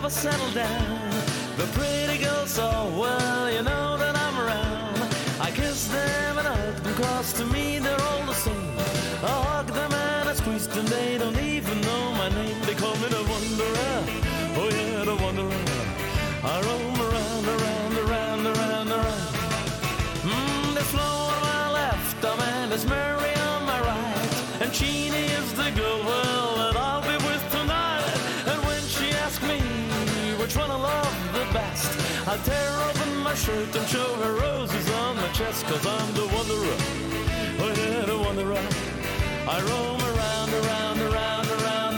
settle down. The pretty girls saw, well, you know that I'm around. I kiss them and hug them, 'cause to me they're all the same. I hug them and I squeeze them, they don't even know my name. They call me the wanderer, oh yeah, the wanderer. I roam around, around, around, around, around. There's Flo on my left, the man is Mary on my right, and Jeannie is the girl, well, that I'll be with tonight. And when she asks me which one I love the best, I'll tear open my shirt and show her roses on my chest, 'cause I'm the wanderer, oh yeah, the wanderer. I roam around, around, around, around.